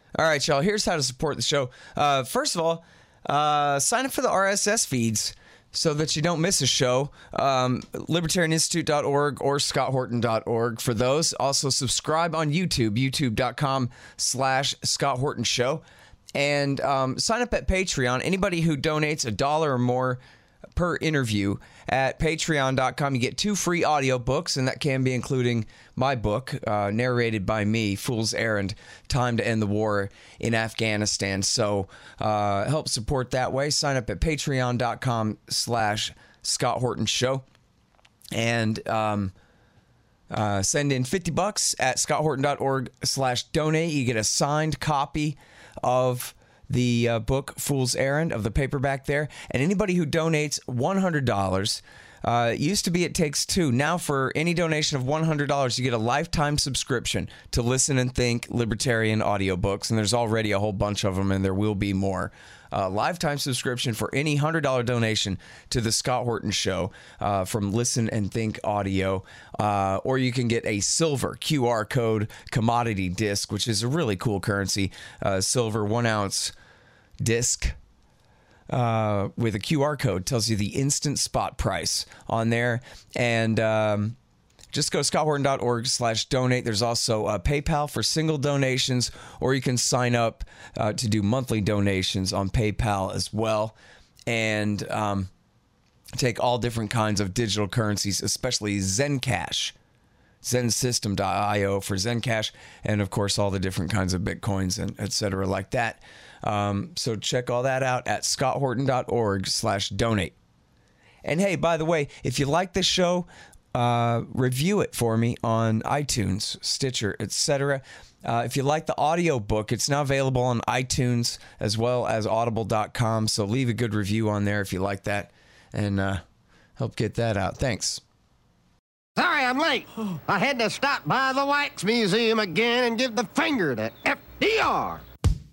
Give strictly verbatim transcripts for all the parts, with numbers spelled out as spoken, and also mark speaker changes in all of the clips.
Speaker 1: All right, y'all. Here's how to support the show. Uh, first of all, uh, sign up for the R S S feeds so that you don't miss a show. Um, libertarian institute dot org or scott horton dot org for those. Also, subscribe on YouTube, youtube.com slash Scott Horton Show. And um, sign up at Patreon. Anybody who donates a dollar or more per interview at patreon dot com, you get two free audiobooks, and that can be including my book, uh, narrated by me, Fool's Errand, Time to End the War in Afghanistan. So uh, help support that way. Sign up at patreon dot com slash Scott Horton Show. And um, uh, send in fifty bucks at scott horton dot org slash donate. You get a signed copy of the uh, book Fool's Errand, of the paperback there. And anybody who donates one hundred dollars, uh, it used to be it takes two. Now for any donation of one hundred dollars, you get a lifetime subscription to Listen and Think Libertarian audiobooks. And there's already a whole bunch of them, and there will be more. Uh, lifetime subscription for any one hundred dollars donation to the Scott Horton Show uh, from Listen and Think Audio. Uh, or you can get a silver Q R code commodity disc, which is a really cool currency. Uh, silver one ounce disc uh, with a Q R code. Tells you the instant spot price on there. And um, just go to scott horton dot org slash donate. There's also uh, PayPal for single donations, or you can sign up uh, to do monthly donations on PayPal as well. And um, take all different kinds of digital currencies, especially Zencash, zen system dot io for Zencash, and of course all the different kinds of Bitcoins and et cetera like that. Um, so check all that out at scott horton dot org slash donate. And hey, by the way, if you like this show, uh, review it for me on iTunes, Stitcher, et cetera. Uh, if you like the audio book, it's now available on iTunes as well as audible dot com. So leave a good review on there if you like that, and uh, help get that out. Thanks.
Speaker 2: Sorry I'm late. I had to stop by the Wax Museum again and give the finger to F D R.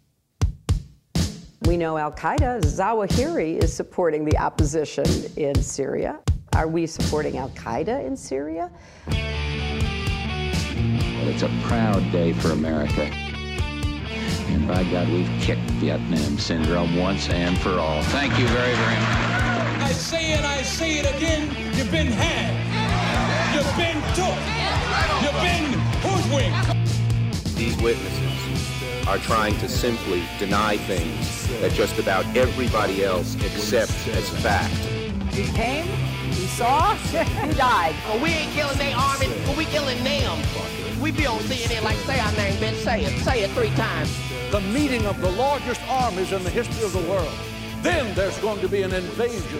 Speaker 3: We know Al-Qaeda, Zawahiri, is supporting the opposition in Syria. Are we supporting Al-Qaeda in Syria?
Speaker 4: Well, it's a proud day for America. And by God, we've kicked Vietnam syndrome once and for all. Thank you very, very much.
Speaker 5: I say it, I say it again, you've been had. You've been took. You've been hoodwinked.
Speaker 6: These witnesses are trying to simply deny things that just about everybody else accepts as fact.
Speaker 3: He came, he saw, he died.
Speaker 2: Well, we ain't killing their army, but we killing them. We be on C N N like, say our name, bitch, say it. Say it three times.
Speaker 7: The meeting of the largest armies in the history of the world. Then there's going to be an invasion.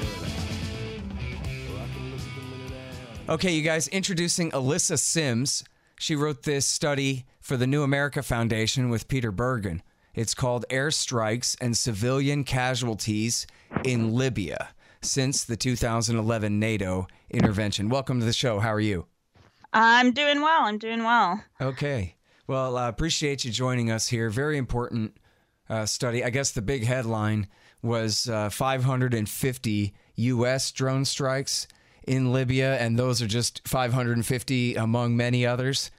Speaker 1: Okay, you guys, introducing Alyssa Sims. She wrote this study for the New America Foundation with Peter Bergen. It's called Airstrikes and Civilian Casualties in Libya since the two thousand eleven NATO intervention. Welcome to the show. How are you?
Speaker 8: I'm doing well. I'm doing well.
Speaker 1: Okay. Well, I uh, appreciate you joining us here. Very important uh, study. I guess the big headline was uh, five hundred fifty U S drone strikes in Libya, and those are just five hundred fifty among many others.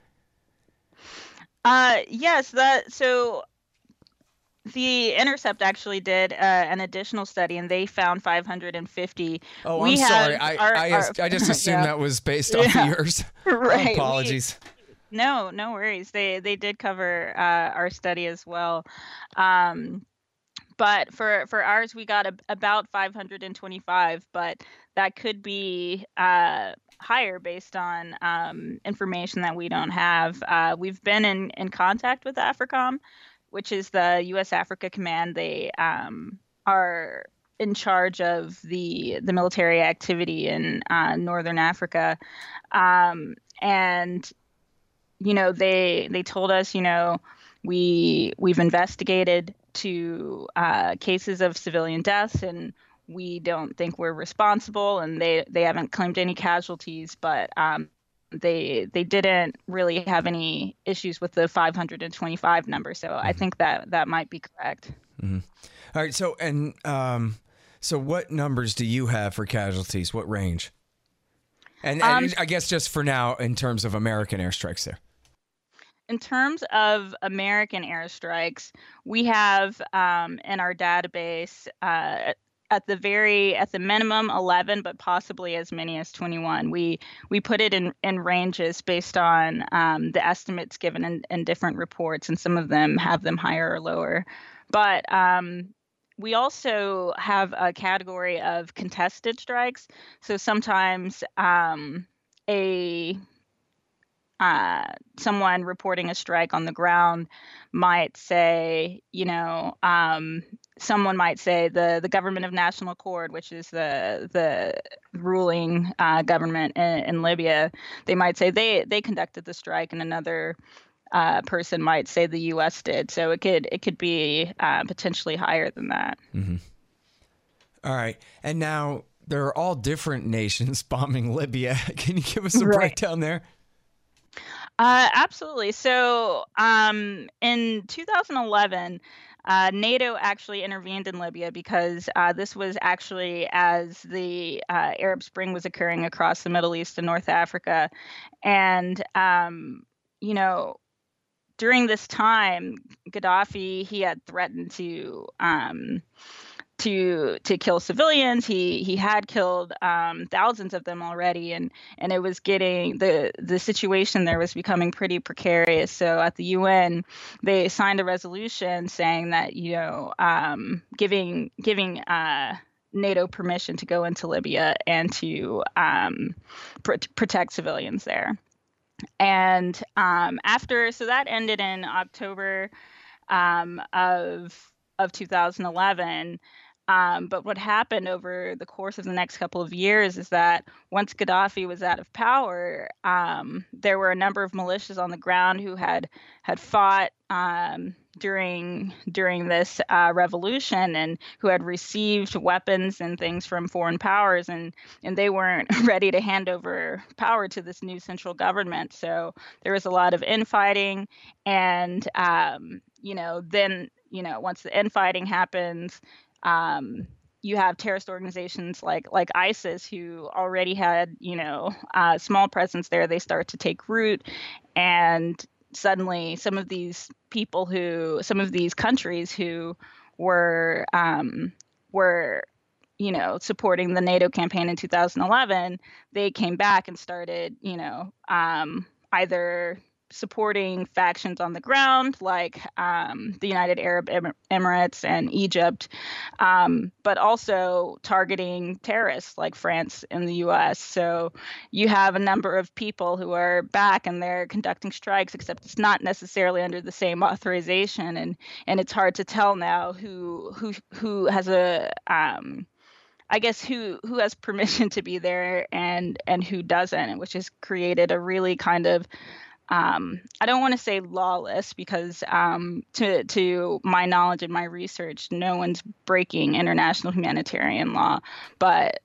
Speaker 8: Uh, yes, that so the Intercept actually did uh, an additional study, and they found five hundred fifty.
Speaker 1: Oh,
Speaker 8: we
Speaker 1: I'm sorry.
Speaker 8: have
Speaker 1: I
Speaker 8: our,
Speaker 1: I,
Speaker 8: our,
Speaker 1: I just assumed
Speaker 8: yeah.
Speaker 1: that was based off
Speaker 8: Yeah.
Speaker 1: of yours.
Speaker 8: Right.
Speaker 1: Apologies.
Speaker 8: We, no, no worries. They they did cover uh, our study as well. Um, But for, for ours, we got a, about five hundred twenty-five, but that could be uh, higher based on um, information that we don't have. Uh, we've been in, in contact with AFRICOM, which is the U S Africa Command. They um, are in charge of the the military activity in uh, Northern Africa. Um, and, you know, they they told us, you know, we we've investigated to uh, cases of civilian deaths, and we don't think we're responsible, and they, they haven't claimed any casualties, but um, they they didn't really have any issues with the five hundred twenty-five number. So mm-hmm. I think that that might be correct.
Speaker 1: Mm-hmm. All right. So and um, so what numbers do you have for casualties? What range? And, and
Speaker 8: Um,
Speaker 1: I guess just for now, in terms of American airstrikes there.
Speaker 8: in terms of American airstrikes, we have um, in our database uh, at the very at the minimum eleven, but possibly as many as twenty-one. We we put it in, in ranges based on um, the estimates given in, in different reports, and some of them have them higher or lower. But um, we also have a category of contested strikes. So sometimes um, a Uh, someone reporting a strike on the ground might say, you know, um, someone might say the, the government of national accord, which is the the ruling uh, government in, in Libya, they might say they they conducted the strike, and another uh, person might say the U S did. So it could it could be uh, potentially higher than that.
Speaker 1: Mm-hmm. All right, and now there are all different nations bombing Libya. Can you give us a
Speaker 8: Right.
Speaker 1: breakdown there?
Speaker 8: Uh, absolutely. So um, in two thousand eleven, uh, NATO actually intervened in Libya because uh, this was actually as the uh, Arab Spring was occurring across the Middle East and North Africa. And, um, you know, during this time, Gaddafi, he had threatened to um, to to kill civilians. He he had killed um, thousands of them already, and and it was getting the the situation there was becoming pretty precarious. So at the U N, they signed a resolution saying that you know um, giving giving uh, NATO permission to go into Libya and to um, pr- protect civilians there. And um, after, so that ended in October um, of of two thousand eleven. Um, but what happened over the course of the next couple of years is that once Gaddafi was out of power, um, there were a number of militias on the ground who had had fought um, during during this uh, revolution and who had received weapons and things from foreign powers, and and they weren't ready to hand over power to this new central government. So there was a lot of infighting, and um, you know then you know once the infighting happens. Um, you have terrorist organizations like like ISIS who already had, you know, a small presence there. They start to take root, and suddenly some of these people who, some of these countries who were um, were, you know, supporting the NATO campaign in two thousand eleven, they came back and started, you know, um, either supporting factions on the ground like um, the United Arab Em- Emirates and Egypt, um, but also targeting terrorists like France and the U S. So you have a number of people who are back and they're conducting strikes, except it's not necessarily under the same authorization, and and it's hard to tell now who who who has a um, I guess who who has permission to be there and and who doesn't, which has created a really kind of Um, I don't want to say lawless because um, to to my knowledge and my research, no one's breaking international humanitarian law, but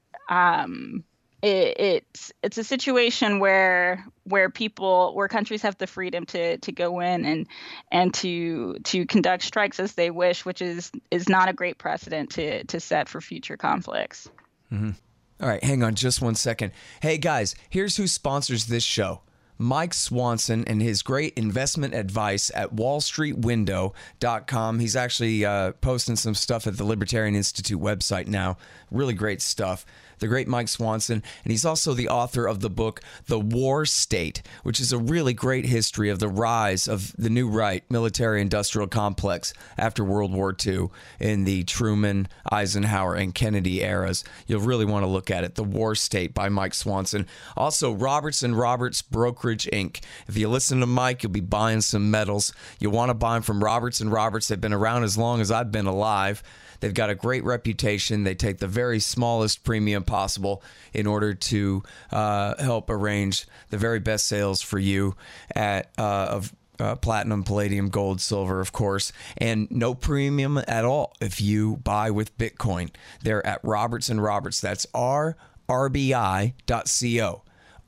Speaker 8: um, it, it's it's a situation where where people where countries have the freedom to to go in and and to to conduct strikes as they wish, which is is not a great precedent to to set for future conflicts.
Speaker 1: Mm-hmm. All right, hang on just one second. Hey guys, here's who sponsors this show. Mike Swanson and his great investment advice at wall street window dot com. He's actually uh, posting some stuff at the Libertarian Institute website now. Really great stuff. The great Mike Swanson. And he's also the author of the book, The War State, which is a really great history of the rise of the new right military-industrial complex after World War Two in the Truman, Eisenhower, and Kennedy eras. You'll really want to look at it. The War State by Mike Swanson. Also, Roberts and Roberts Brokerage, Incorporated. If you listen to Mike, you'll be buying some metals. You'll want to buy them from Roberts and Roberts. They've been around as long as I've been alive. They've got a great reputation. They take the very smallest premium possible in order to uh, help arrange the very best sales for you at uh, of uh, platinum, palladium, gold, silver, of course, and no premium at all if you buy with Bitcoin. They're at Roberts and Roberts. That's R R B I dot co.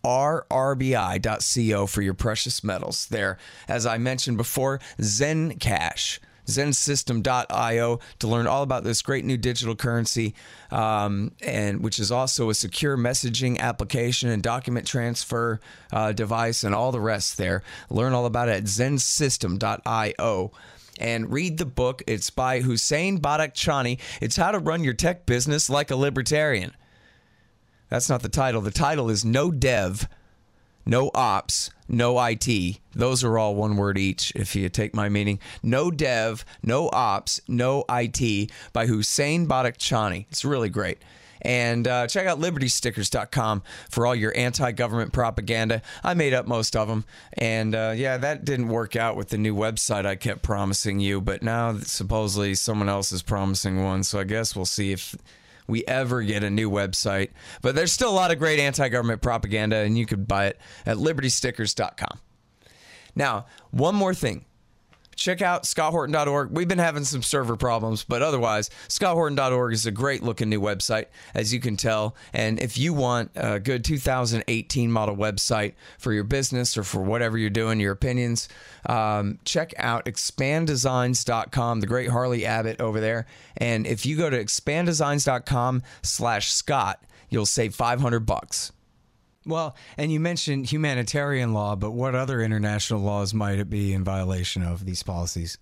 Speaker 1: R R B I dot co for your precious metals. There, as I mentioned before, Zen Cash. zen system dot io, to learn all about this great new digital currency, um, and which is also a secure messaging application and document transfer uh, device and all the rest there. Learn all about it at zen system dot io. And read the book. It's by Hussein Badakhshani. It's How to Run Your Tech Business Like a Libertarian. That's not the title. The title is No Dev, No Ops, No I T. Those are all one word each, if you take my meaning. No Dev, No Ops, No I T by Hussein Badakhshani. It's really great. And uh, check out liberty stickers dot com for all your anti-government propaganda. I made up most of them. And uh, yeah, that didn't work out with the new website I kept promising you. But now supposedly someone else is promising one. So I guess we'll see if we ever get a new website. But there's still a lot of great anti-government propaganda, and you could buy it at liberty stickers dot com. Now, one more thing. Check out scott horton dot org. We've been having some server problems, but otherwise, scott horton dot org is a great looking new website, as you can tell. And if you want a good two thousand eighteen model website for your business or for whatever you're doing, your opinions, um, check out expand designs dot com, the great Harley Abbott over there. And if you go to expand designs dot com slash Scott, you'll save five hundred bucks.
Speaker 9: Well, and you mentioned humanitarian law, but what other international laws might it be in violation of these policies?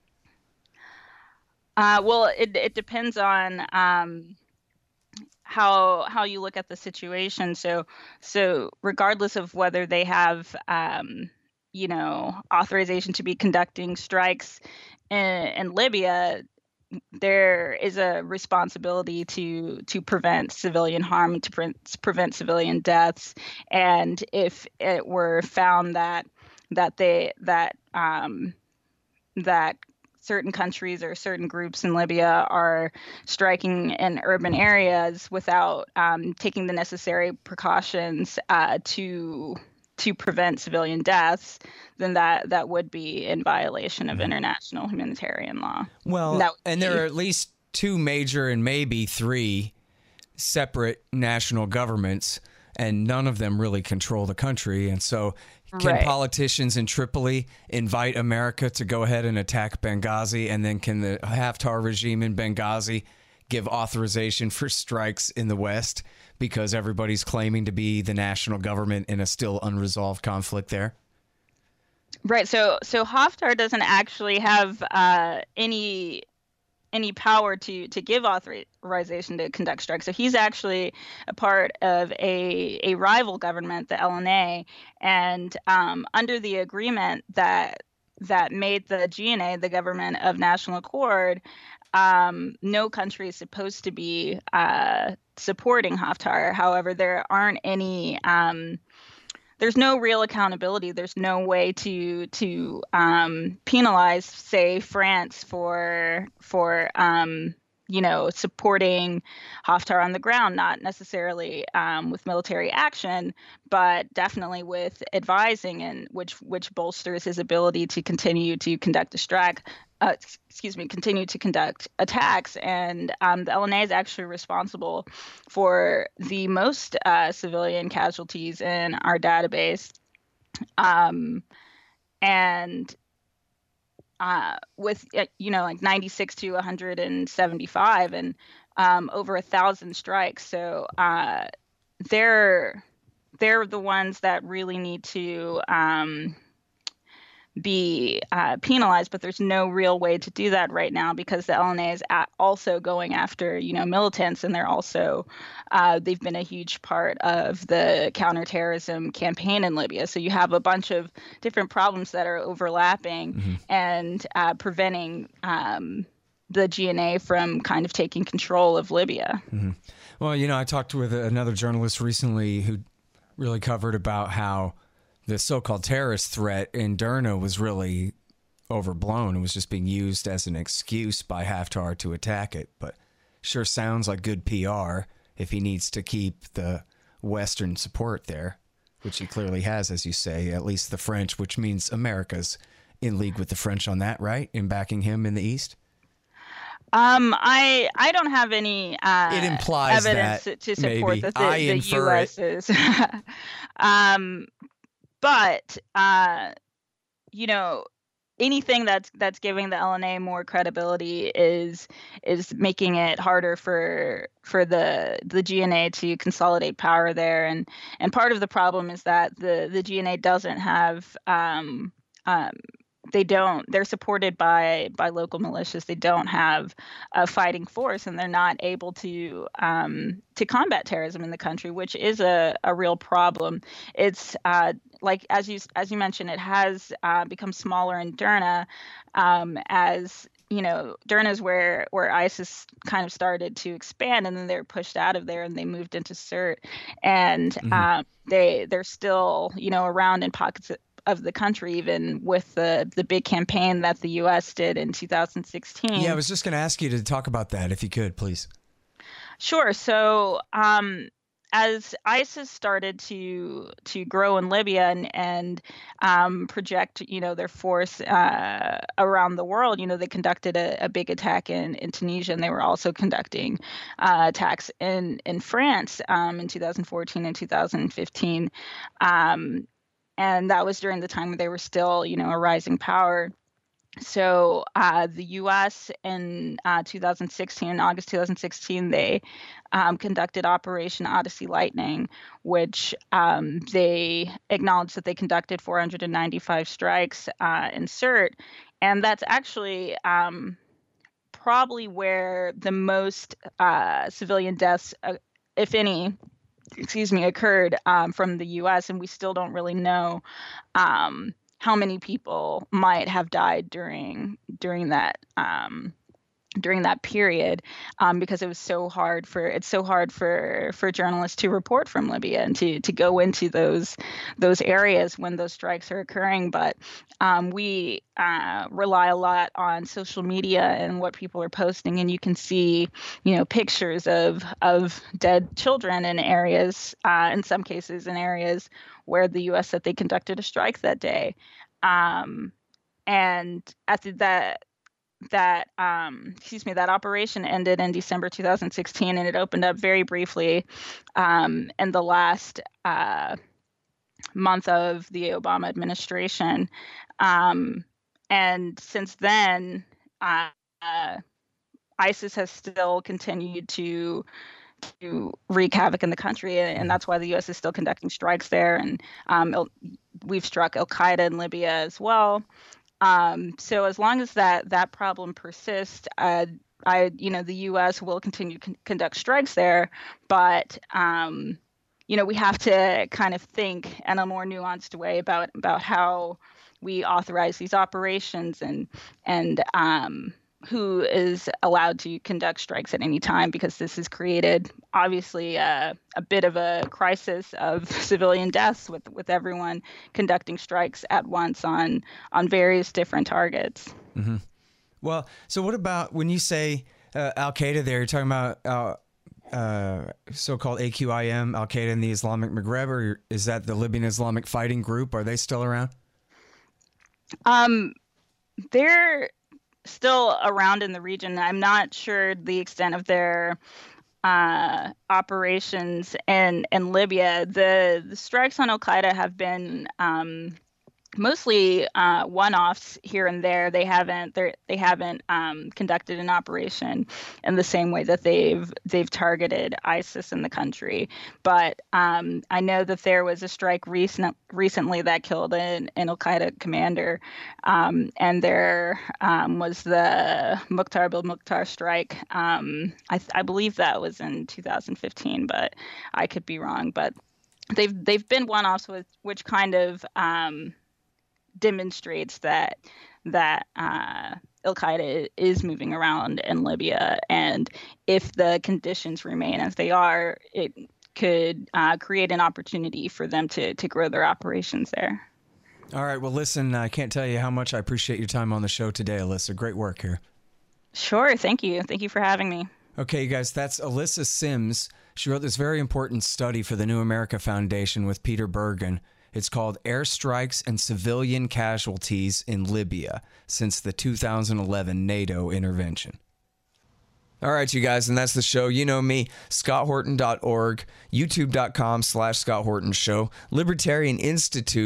Speaker 8: Uh, well, it it depends on um, how how you look at the situation. So so regardless of whether they have um, you know authorization to be conducting strikes in, in Libya, there is a responsibility to to prevent civilian harm, to pre- prevent civilian deaths, and if it were found that that they that um, that certain countries or certain groups in Libya are striking in urban areas without um, taking the necessary precautions uh, to to prevent civilian deaths, then that that would be in violation of international humanitarian law.
Speaker 9: Well,
Speaker 8: and,
Speaker 9: and there are at least two major and maybe three separate national governments, and none of them really control the country. And so can
Speaker 8: right.
Speaker 9: politicians in Tripoli invite America to go ahead and attack Benghazi? And then can the Haftar regime in Benghazi give authorization for strikes in the West because everybody's claiming to be the national government in a still unresolved conflict there?
Speaker 8: Right. So so Haftar doesn't actually have uh, any any power to to give authorization to conduct strikes. So he's actually a part of a a rival government, the L N A, and um, under the agreement that that made the G N A, the Government of National Accord, um, no country is supposed to be uh, supporting Haftar. However, there aren't any. Um, There's no real accountability. There's no way to to um, penalize, say, France for for um, you know supporting Haftar on the ground, not necessarily um, with military action, but definitely with advising, and which which bolsters his ability to continue to conduct a strike. Uh, excuse me, continue to conduct attacks. And um, the L N A is actually responsible for the most uh, civilian casualties in our database. Um, and uh, with, you know, like ninety-six to one hundred seventy-five and um, over a thousand strikes. So uh, they're, they're the ones that really need to um, be uh, penalized, but there's no real way to do that right now because the L N A is at also going after, you know, militants, and they're also, uh, they've been a huge part of the counterterrorism campaign in Libya. So you have a bunch of different problems that are overlapping mm-hmm. and uh, preventing um, the G N A from kind of taking control of Libya.
Speaker 9: Mm-hmm. Well, you know, I talked with another journalist recently who really covered about how the so-called terrorist threat in Derna was really overblown. It was just being used as an excuse by Haftar to attack it. But sure sounds like good P R if he needs to keep the Western support there, which he clearly has, as you say, at least the French, which means America's in league with the French on that, right? In backing him in the East?
Speaker 8: Um, I I don't have any uh,
Speaker 9: it implies
Speaker 8: evidence
Speaker 9: that,
Speaker 8: to support
Speaker 9: maybe.
Speaker 8: that the,
Speaker 9: I
Speaker 8: the
Speaker 9: infer
Speaker 8: U S
Speaker 9: it.
Speaker 8: is. um, but, uh, you know, anything that's that's giving the L N A more credibility is is making it harder for for the the G N A to consolidate power there, and and part of the problem is that the the G N A doesn't have um, um, they don't they're supported by by local militias. They don't have a fighting force, and they're not able to um, to combat terrorism in the country, which is a, a real problem. It's uh, like as you as you mentioned, it has uh, become smaller in Derna, um, as you know, Derna is where where ISIS kind of started to expand, and then they were pushed out of there and they moved into Sirte, and mm-hmm. um, they they're still you know around in pockets of, of the country, even with the the big campaign that the U S did in two thousand sixteen.
Speaker 9: Yeah, I was just going to ask you to talk about that, if you could, please.
Speaker 8: Sure. So, um, as ISIS started to to grow in Libya and and um, project, you know, their force uh, around the world, you know, they conducted a, a big attack in, in Tunisia, and they were also conducting uh, attacks in in France um, in two thousand fourteen and two thousand fifteen. Um, And that was during the time when they were still, you know, a rising power. So uh, the U S in uh, two thousand sixteen, in August two thousand sixteen, they um, conducted Operation Odyssey Lightning, which um, they acknowledged that they conducted four hundred ninety-five strikes uh, in Sirte. And that's actually um, probably where the most uh, civilian deaths, uh, if any, excuse me, occurred um, from the U S, and we still don't really know um, how many people might have died during during that um, during that period, um, because it was so hard for it's so hard for for journalists to report from Libya and to to go into those those areas when those strikes are occurring. But um, we uh, rely a lot on social media and what people are posting, and you can see, you know, pictures of of dead children in areas, uh, in some cases in areas where the U S said they conducted a strike that day, um, and at the, that. that um, excuse me, that operation ended in December two thousand sixteen, and it opened up very briefly um, in the last uh, month of the Obama administration. Um, and since then, uh, uh, ISIS has still continued to to wreak havoc in the country, and that's why the U S is still conducting strikes there. And um, we've struck Al-Qaeda in Libya as well. Um, so as long as that that problem persists, uh, I, you know, the U S will continue to con- conduct strikes there, but, um, you know, we have to kind of think in a more nuanced way about about how we authorize these operations and and um, who is allowed to conduct strikes at any time, because this has created obviously a, a bit of a crisis of civilian deaths with, with everyone conducting strikes at once on on various different targets.
Speaker 9: Mm-hmm. Well, so what about when you say uh, Al-Qaeda there, you're talking about uh, uh, so-called A Q I M, Al-Qaeda in the Islamic Maghreb, or is that the Libyan Islamic Fighting Group? Are they still around?
Speaker 8: Um, they're still around in the region. I'm not sure the extent of their uh, operations in in Libya. The the strikes on Al-Qaeda have been um, mostly uh, one-offs here and there. They haven't they they haven't um, conducted an operation in the same way that they've they've targeted ISIS in the country. But um, I know that there was a strike recent recently that killed an, an Al-Qaeda commander, um, and there um, was the Mukhtar bil-Mukhtar strike. Um, I, I believe that was in two thousand fifteen, but I could be wrong. But they've they've been one-offs, with which kind of um, demonstrates that that uh, Al-Qaeda is moving around in Libya, and if the conditions remain as they are, it could uh, create an opportunity for them to to grow their operations there.
Speaker 9: All right. Well, listen, I can't tell you how much I appreciate your time on the show today, Alyssa. Great work here.
Speaker 8: Sure. Thank you. Thank you for having me.
Speaker 9: Okay, you guys, that's Alyssa Sims. She wrote this very important study for the New America Foundation with Peter Bergen. It's called Airstrikes and Civilian Casualties in Libya Since the two thousand eleven NATO Intervention.
Speaker 1: All right, you guys, and that's the show. You know me, scott horton dot org, youtube dot com slash Scott Horton Show, libertarian institute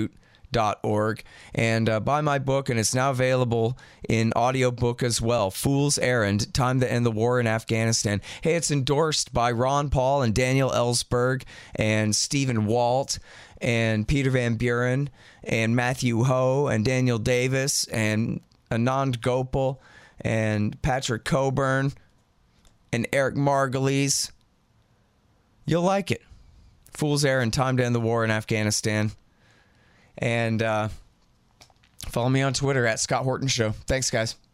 Speaker 1: Dot org and uh, buy my book, and it's now available in audiobook as well. Fool's Errand: Time to End the War in Afghanistan. Hey, it's endorsed by Ron Paul and Daniel Ellsberg and Stephen Walt and Peter Van Buren and Matthew Ho and Daniel Davis and Anand Gopal and Patrick Coburn and Eric Margulies. You'll like it. Fool's Errand: Time to End the War in Afghanistan. And uh, follow me on Twitter at Scott Horton Show. Thanks, guys.